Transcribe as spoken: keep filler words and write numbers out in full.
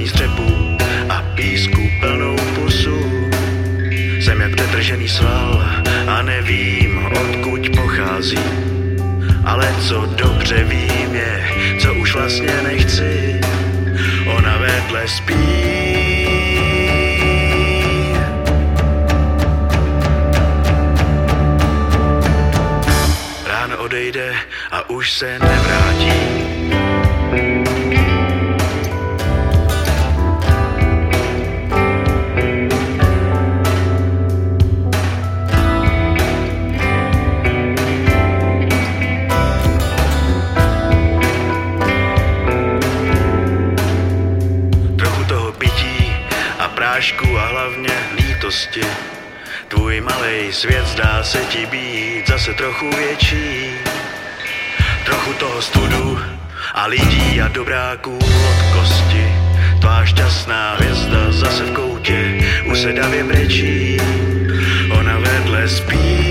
samý střepů a písku plnou pusu. Jsem jak detržený sval a nevím, odkud pochází. Ale co dobře vím je, co už vlastně nechci. Ona vedle spí. Ráno odejde a už se nevrátí. Prášku a hlavně lítosti. Tvůj malej svět zdá se ti být zase trochu větší. Trochu toho studu a lidí a dobráků od kosti. Tvá šťastná hvězda zase v koutě usedavě brečí. Ona vedle spí.